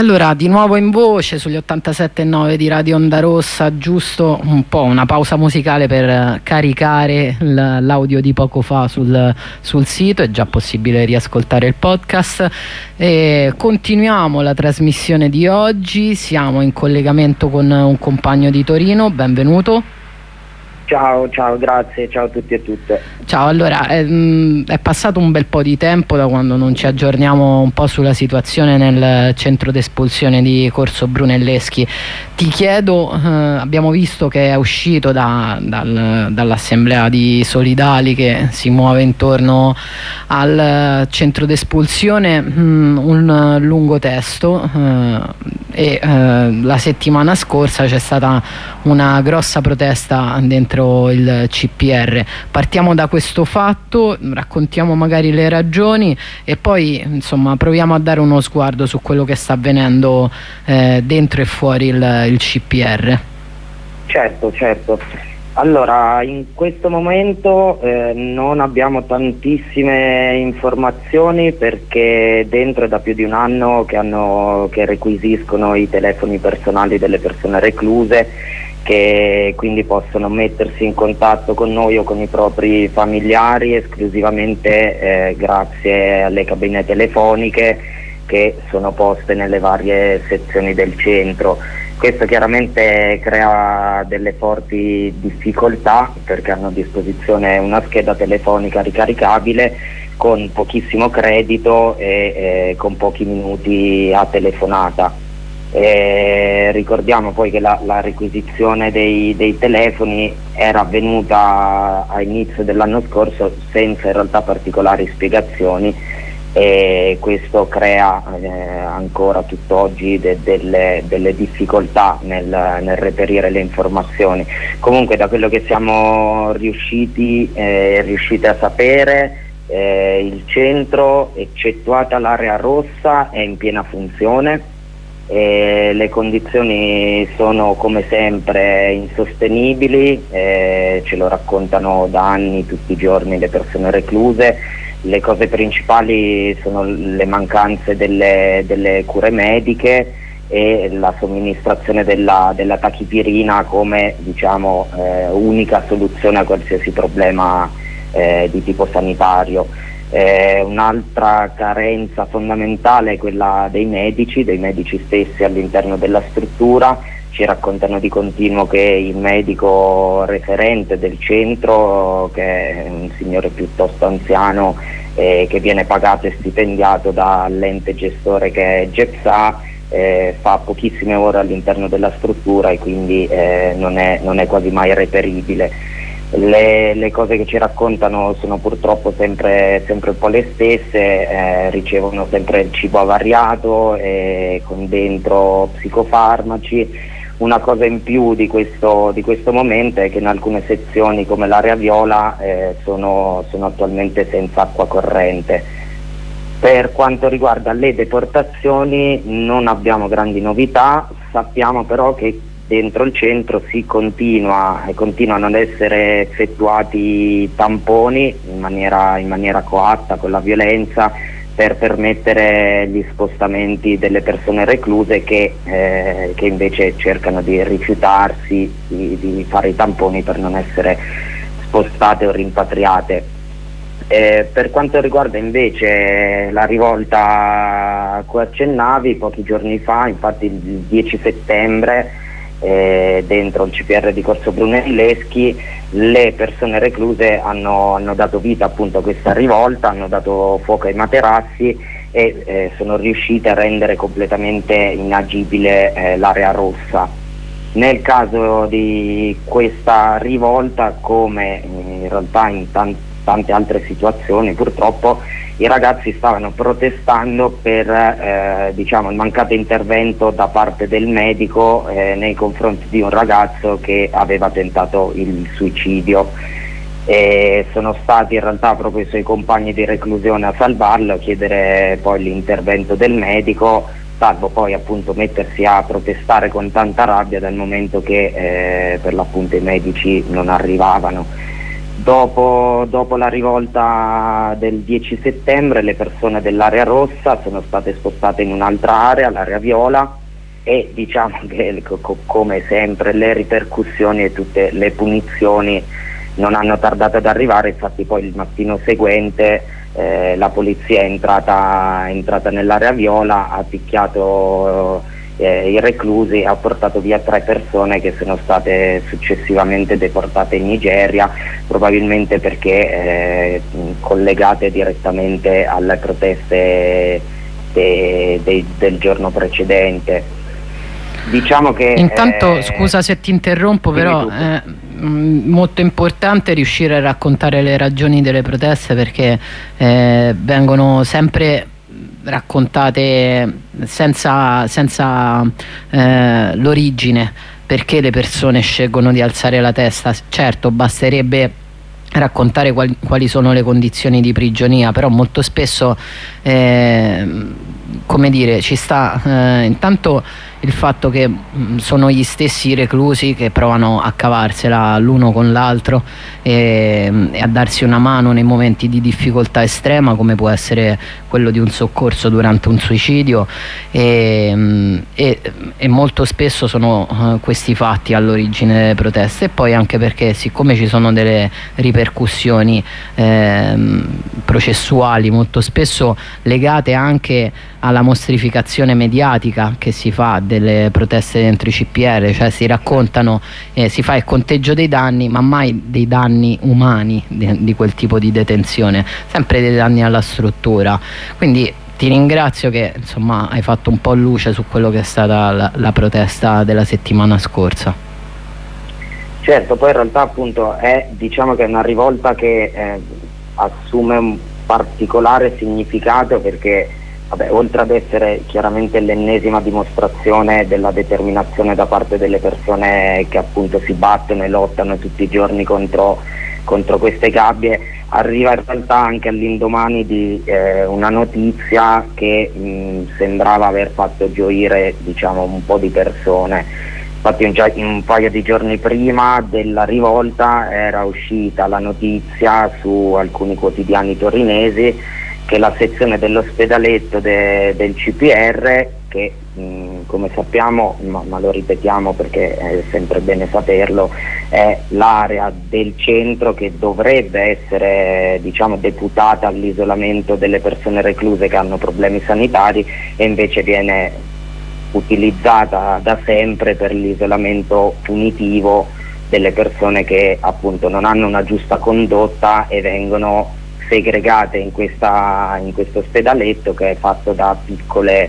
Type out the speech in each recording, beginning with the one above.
allora di nuovo in voce sugli 87.9 di Radio Onda Rossa, giusto un po' una pausa musicale per caricare l'audio di poco fa sul sito. È già possibile riascoltare il podcast e continuiamo la trasmissione di oggi. Siamo in collegamento con un compagno di Torino, benvenuto. Ciao, grazie, ciao a tutti e tutte. Ciao, allora è passato un bel po' di tempo da quando non ci aggiorniamo un po' sulla situazione nel centro d'espulsione di Corso Brunelleschi. Ti chiedo, abbiamo visto che è uscito dall'assemblea di solidali che si muove intorno al centro d'espulsione un lungo testo e la settimana scorsa c'è stata una grossa protesta dentro il CPR. Partiamo da questo fatto, raccontiamo magari le ragioni e poi insomma proviamo a dare uno sguardo su quello che sta avvenendo dentro e fuori il CPR. Certo. Allora, in questo momento non abbiamo tantissime informazioni perché dentro è da più di un anno che requisiscono i telefoni personali delle persone recluse, che quindi possono mettersi in contatto con noi o con i propri familiari esclusivamente grazie alle cabine telefoniche che sono poste nelle varie sezioni del centro. Questo chiaramente crea delle forti difficoltà perché hanno a disposizione una scheda telefonica ricaricabile con pochissimo credito e con pochi minuti a telefonata. Ricordiamo poi che la requisizione dei telefoni era avvenuta a inizio dell'anno scorso senza in realtà particolari spiegazioni e questo crea ancora tutt'oggi delle difficoltà nel reperire le informazioni. Comunque da quello che siamo riusciti a sapere, il centro, eccettuata l'area rossa, è in piena funzione. Le condizioni sono come sempre insostenibili, ce lo raccontano da anni tutti i giorni le persone recluse. Le cose principali sono le mancanze delle cure mediche e la somministrazione della tachipirina come unica soluzione a qualsiasi problema di tipo sanitario. Un'altra carenza fondamentale è quella dei medici stessi all'interno della struttura. Ci raccontano di continuo che il medico referente del centro, che è un signore piuttosto anziano che viene pagato e stipendiato dall'ente gestore che è GEPSA, fa pochissime ore all'interno della struttura e quindi non è quasi mai reperibile. Le cose che ci raccontano sono purtroppo sempre un po' le stesse, ricevono sempre il cibo avariato con dentro psicofarmaci. Una cosa in più di questo momento è che in alcune sezioni come l'area viola sono attualmente senza acqua corrente. Per quanto riguarda le deportazioni non abbiamo grandi novità, sappiamo però che dentro il centro continuano ad essere effettuati tamponi in maniera coatta, con la violenza, per permettere gli spostamenti delle persone recluse che invece cercano di rifiutarsi di fare i tamponi per non essere spostate o rimpatriate. Per quanto riguarda invece la rivolta a cui accennavi, pochi giorni fa, infatti il 10 settembre, dentro il CPR di Corso Brunelleschi, le persone recluse hanno dato vita appunto a questa rivolta, hanno dato fuoco ai materassi e sono riuscite a rendere completamente inagibile l'area rossa. Nel caso di questa rivolta, come in realtà in tante altre situazioni, purtroppo i ragazzi stavano protestando per il mancato intervento da parte del medico nei confronti di un ragazzo che aveva tentato il suicidio. Sono stati in realtà proprio i suoi compagni di reclusione a salvarlo, a chiedere poi l'intervento del medico, salvo poi appunto mettersi a protestare con tanta rabbia dal momento che per l'appunto i medici non arrivavano. Dopo la rivolta del 10 settembre le persone dell'area rossa sono state spostate in un'altra area, l'area viola, e diciamo che come sempre le ripercussioni e tutte le punizioni non hanno tardato ad arrivare. Infatti poi il mattino seguente la polizia è entrata nell'area viola, ha picchiato i reclusi, ha portato via 3 persone che sono state successivamente deportate in Nigeria, probabilmente perché collegate direttamente alle proteste del giorno precedente. Diciamo che intanto scusa se ti interrompo, però è molto importante riuscire a raccontare le ragioni delle proteste, perché vengono sempre raccontate senza l'origine, perché le persone scelgono di alzare la testa. Certo, basterebbe raccontare quali sono le condizioni di prigionia, però molto spesso come dire, ci sta intanto il fatto che sono gli stessi reclusi che provano a cavarsela l'uno con l'altro e a darsi una mano nei momenti di difficoltà estrema, come può essere quello di un soccorso durante un suicidio, e molto spesso sono questi fatti all'origine delle proteste. E poi anche perché, siccome ci sono delle ripercussioni processuali molto spesso legate anche alla mostrificazione mediatica che si fa delle proteste dentro i CPR, cioè si raccontano, si fa il conteggio dei danni, ma mai dei danni umani di quel tipo di detenzione, sempre dei danni alla struttura. Quindi ti ringrazio che insomma hai fatto un po' luce su quello che è stata la protesta della settimana scorsa. Certo, poi in realtà appunto diciamo che è una rivolta che assume un particolare significato, perché oltre ad essere chiaramente l'ennesima dimostrazione della determinazione da parte delle persone che appunto si battono e lottano tutti i giorni contro queste gabbie, arriva in realtà anche all'indomani di una notizia che sembrava aver fatto gioire, diciamo, un po' di persone. Infatti un paio di giorni prima della rivolta era uscita la notizia su alcuni quotidiani torinesi che la sezione dell'ospedaletto del CPR, che come sappiamo, ma lo ripetiamo perché è sempre bene saperlo, è l'area del centro che dovrebbe essere, diciamo, deputata all'isolamento delle persone recluse che hanno problemi sanitari, e invece viene utilizzata da sempre per l'isolamento punitivo delle persone che appunto non hanno una giusta condotta e vengono segregate in questo ospedaletto che è fatto da piccole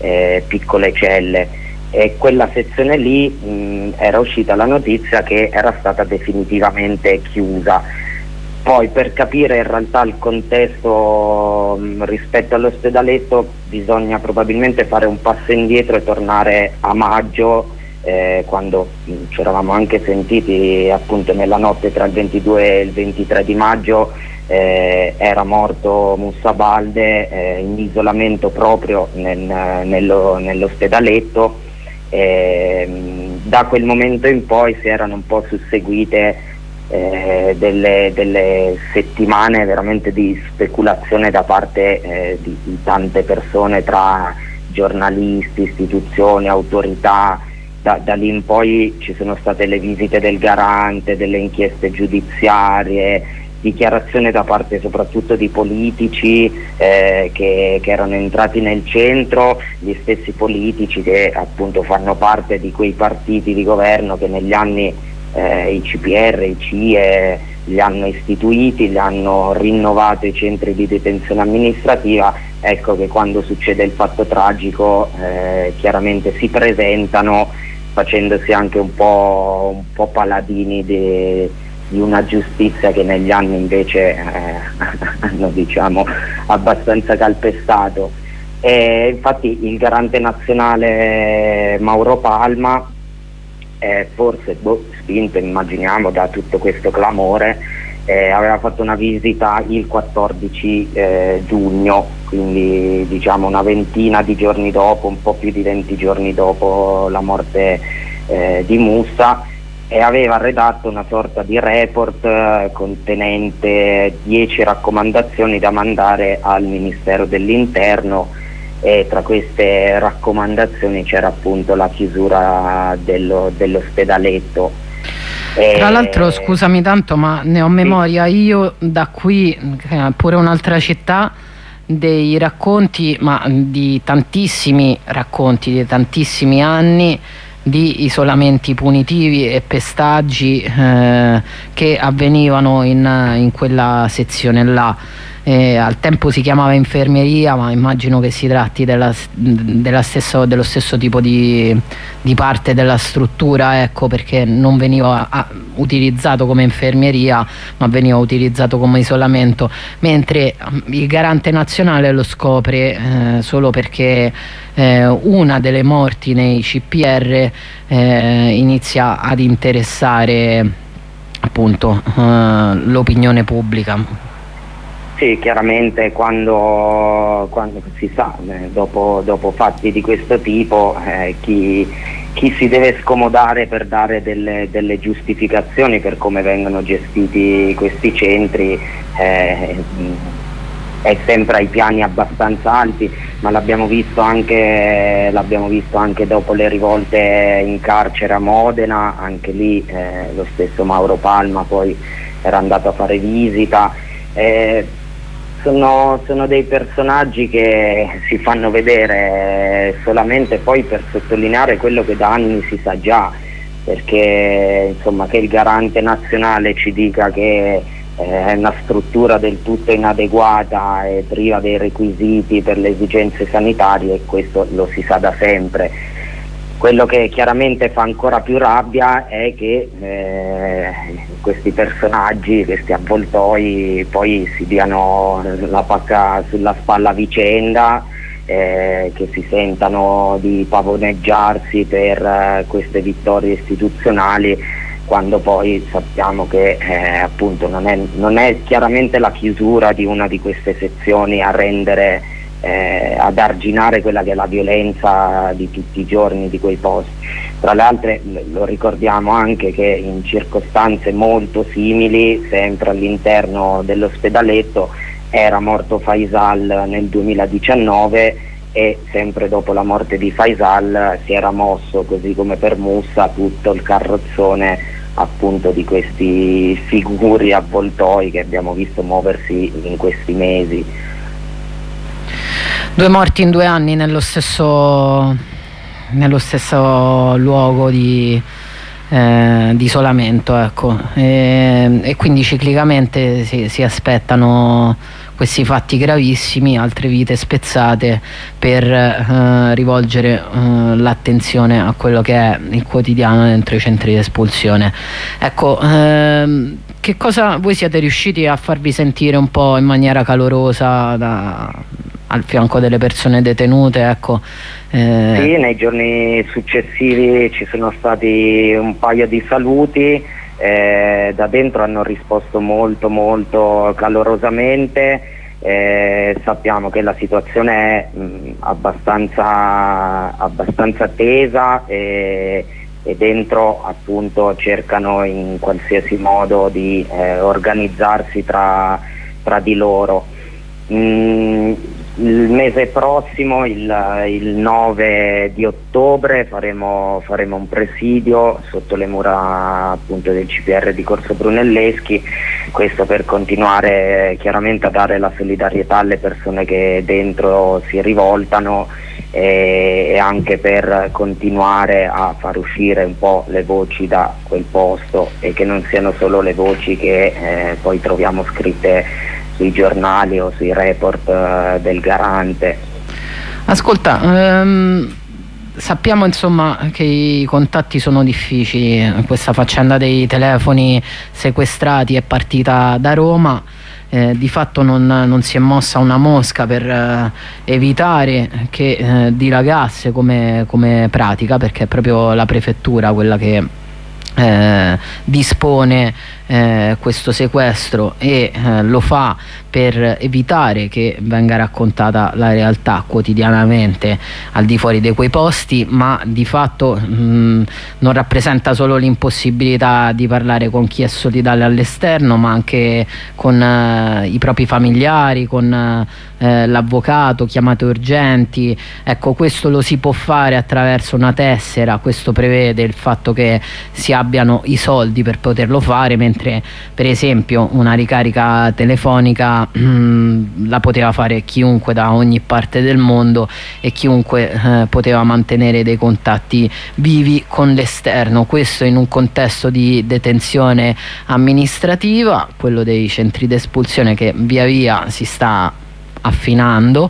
celle. E quella sezione lì era uscita la notizia che era stata definitivamente chiusa. Poi, per capire in realtà il contesto rispetto all'ospedaletto, bisogna probabilmente fare un passo indietro e tornare a maggio, quando ci eravamo anche sentiti appunto nella notte tra il 22 e il 23 di maggio. Era morto Moussa Balde in isolamento proprio nell'ospedaletto. Da quel momento in poi si erano un po' susseguite delle settimane veramente di speculazione da parte di tante persone, tra giornalisti, istituzioni, autorità. Da lì in poi ci sono state le visite del garante, delle inchieste giudiziarie, dichiarazione da parte soprattutto di politici che erano entrati nel centro, gli stessi politici che appunto fanno parte di quei partiti di governo che negli anni i CPR, i CIE li hanno istituiti, li hanno rinnovato i centri di detenzione amministrativa. Ecco che quando succede il fatto tragico chiaramente si presentano facendosi anche un po' paladini di una giustizia che negli anni invece hanno, diciamo, abbastanza calpestato. E infatti il garante nazionale Mauro Palma, forse spinto, immaginiamo, da tutto questo clamore, aveva fatto una visita il 14 giugno, quindi diciamo una ventina di giorni dopo, un po' più di 20 giorni dopo la morte di Moussa, e aveva redatto una sorta di report contenente 10 raccomandazioni da mandare al Ministero dell'Interno, e tra queste raccomandazioni c'era appunto la chiusura dell'ospedaletto. Tra l'altro, scusami tanto, ma ne ho memoria io da qui, pure un'altra città, dei racconti, ma di tantissimi racconti, di tantissimi anni di isolamenti punitivi e pestaggi che avvenivano in quella sezione là. Al tempo si chiamava infermeria, ma immagino che si tratti dello stesso tipo di parte della struttura, ecco, perché non veniva utilizzato come infermeria, ma veniva utilizzato come isolamento, mentre il Garante nazionale lo scopre solo perché una delle morti nei CPR inizia ad interessare appunto l'opinione pubblica. Sì, chiaramente quando si sa, dopo fatti di questo tipo, chi si deve scomodare per dare delle giustificazioni per come vengono gestiti questi centri è sempre ai piani abbastanza alti, ma l'abbiamo visto anche dopo le rivolte in carcere a Modena. Anche lì lo stesso Mauro Palma poi era andato a fare visita. Sono dei personaggi che si fanno vedere solamente poi per sottolineare quello che da anni si sa già, perché insomma, che il Garante nazionale ci dica che è una struttura del tutto inadeguata e priva dei requisiti per le esigenze sanitarie, questo lo si sa da sempre. Quello che chiaramente fa ancora più rabbia è che questi personaggi, questi avvoltoi, poi si diano la pacca sulla spalla a vicenda, che si sentano di pavoneggiarsi per queste vittorie istituzionali, quando poi sappiamo che appunto non è chiaramente la chiusura di una di queste sezioni a rendere ad arginare quella che è la violenza di tutti i giorni di quei posti. Tra le altre lo ricordiamo anche che in circostanze molto simili, sempre all'interno dell'ospedaletto, era morto Faisal nel 2019 e sempre dopo la morte di Faisal si era mosso, così come per Moussa, tutto il carrozzone appunto di questi figuri avvoltoi che abbiamo visto muoversi in questi mesi. 2 morti in 2 anni nello stesso luogo di isolamento, ecco. E quindi ciclicamente si aspettano questi fatti gravissimi, altre vite spezzate, per rivolgere l'attenzione a quello che è il quotidiano dentro i centri di espulsione. Ecco, che cosa voi siete riusciti a farvi sentire un po' in maniera calorosa al fianco delle persone detenute, ecco? Sì, nei giorni successivi ci sono stati un paio di saluti, da dentro hanno risposto molto molto calorosamente. Sappiamo che la situazione è abbastanza tesa, e dentro appunto cercano in qualsiasi modo di organizzarsi tra di loro. Il mese prossimo, il 9 di ottobre, faremo un presidio sotto le mura appunto del CPR di Corso Brunelleschi, questo per continuare chiaramente a dare la solidarietà alle persone che dentro si rivoltano, e anche per continuare a far uscire un po' le voci da quel posto, e che non siano solo le voci che poi troviamo scritte sui giornali o sui report del Garante. Ascolta, sappiamo insomma che i contatti sono difficili. Questa faccenda dei telefoni sequestrati è partita da Roma. Di fatto non si è mossa una mosca per evitare che dilagasse come pratica, perché è proprio la prefettura quella che dispone questo sequestro, e lo fa per evitare che venga raccontata la realtà quotidianamente al di fuori di quei posti, ma di fatto non rappresenta solo l'impossibilità di parlare con chi è solidale all'esterno, ma anche con i propri familiari, con l'avvocato, chiamate urgenti. Ecco, questo lo si può fare attraverso una tessera. Questo prevede il fatto che si abbiano i soldi per poterlo fare, mentre per esempio una ricarica telefonica la poteva fare chiunque da ogni parte del mondo, e chiunque poteva mantenere dei contatti vivi con l'esterno. Questo in un contesto di detenzione amministrativa, quello dei centri d'espulsione, che via via si sta affinando,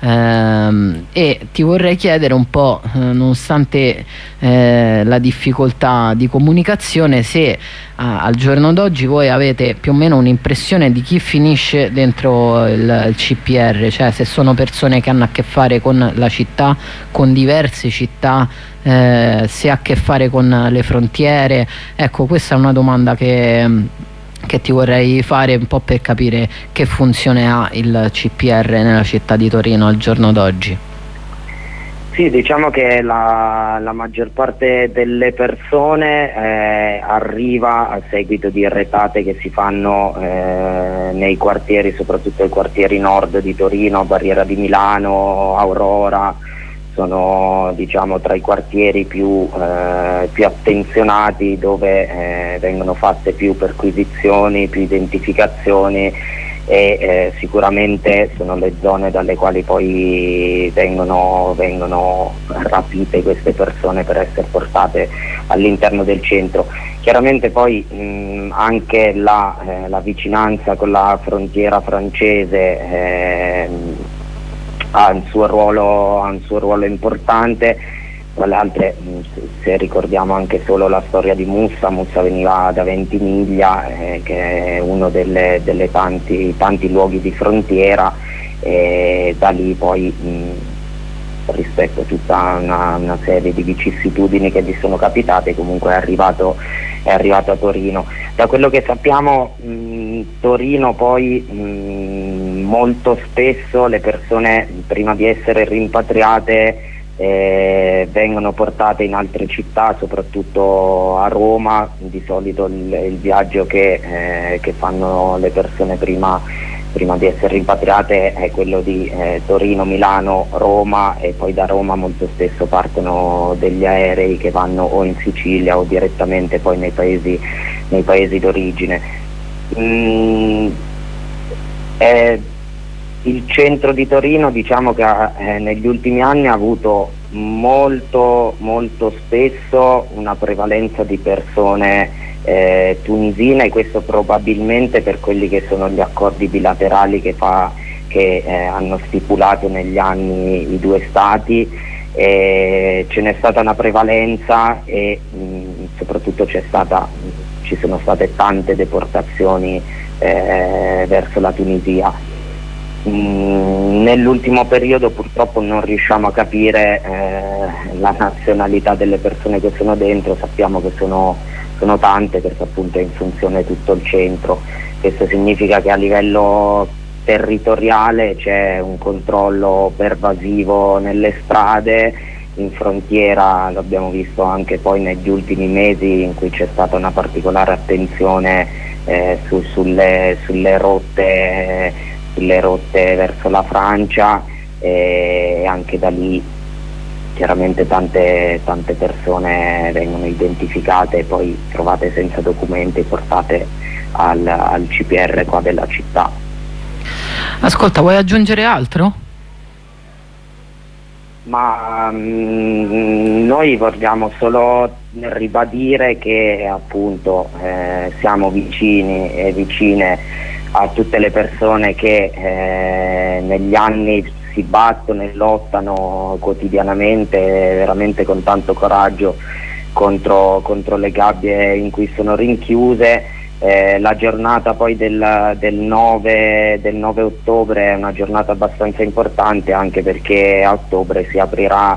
e ti vorrei chiedere un po', nonostante la difficoltà di comunicazione, se al giorno d'oggi voi avete più o meno un'impressione di chi finisce dentro il CPR, cioè se sono persone che hanno a che fare con la città, con diverse città, se ha a che fare con le frontiere. Ecco, questa è una domanda che ti vorrei fare, un po' per capire che funzione ha il CPR nella città di Torino al giorno d'oggi. Sì, diciamo che la maggior parte delle persone arriva a seguito di retate che si fanno nei quartieri, soprattutto i quartieri nord di Torino, Barriera di Milano, Aurora. Sono, diciamo, tra i quartieri più attenzionati, dove vengono fatte più perquisizioni, più identificazioni, e sicuramente sono le zone dalle quali poi vengono rapite queste persone per essere portate all'interno del centro. Chiaramente poi anche la vicinanza con la frontiera francese ha un suo ruolo importante. Tra le altre, se ricordiamo anche solo la storia di Mussa veniva da Ventimiglia, che è uno delle tanti luoghi di frontiera, e da lì poi rispetto a tutta una serie di vicissitudini che gli sono capitate, comunque è arrivato a Torino. Da quello che sappiamo, Torino poi molto spesso le persone, prima di essere rimpatriate, vengono portate in altre città, soprattutto a Roma. Di solito il viaggio che fanno le persone prima di essere rimpatriate è quello di Torino, Milano, Roma, e poi da Roma molto spesso partono degli aerei che vanno o in Sicilia o direttamente poi nei paesi d'origine. Il centro di Torino, diciamo che negli ultimi anni ha avuto molto spesso una prevalenza di persone tunisine, e questo probabilmente per quelli che sono gli accordi bilaterali che hanno stipulato negli anni i due stati. Ce n'è stata una prevalenza, e soprattutto ci sono state tante deportazioni verso la Tunisia. Nell'ultimo periodo purtroppo non riusciamo a capire la nazionalità delle persone che sono dentro. Sappiamo che sono tante, perché appunto è in funzione tutto il centro. Questo significa che a livello territoriale c'è un controllo pervasivo nelle strade. In frontiera l'abbiamo visto anche poi negli ultimi mesi, in cui c'è stata una particolare attenzione sulle rotte verso la Francia, e anche da lì chiaramente tante persone vengono identificate e poi trovate senza documenti, portate al CPR qua della città. Ascolta, vuoi aggiungere altro? Ma noi vogliamo solo ribadire che appunto siamo vicini e vicine a tutte le persone che negli anni si battono e lottano quotidianamente, veramente con tanto coraggio, contro le gabbie in cui sono rinchiuse. La giornata poi del 9 ottobre è una giornata abbastanza importante, anche perché a ottobre si aprirà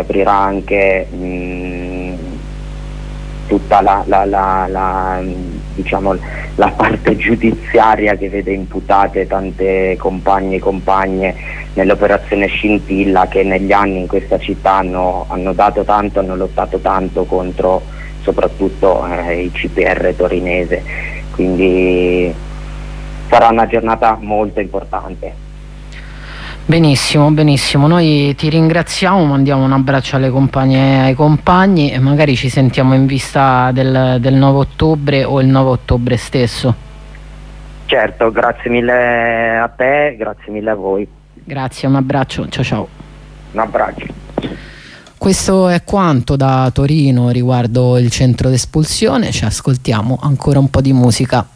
anche tutta diciamo, la parte giudiziaria che vede imputate tante compagne e compagne nell'operazione Scintilla, che negli anni in questa città hanno dato tanto, hanno lottato tanto contro soprattutto il CPR torinese, quindi sarà una giornata molto importante. Benissimo, benissimo, noi ti ringraziamo, mandiamo un abbraccio alle compagne e ai compagni e magari ci sentiamo in vista del 9 ottobre o il 9 ottobre stesso. Certo, grazie mille a te, grazie mille a voi. Grazie, un abbraccio, ciao ciao. Un abbraccio. Questo è quanto da Torino riguardo il centro d'espulsione, ci ascoltiamo ancora un po' di musica.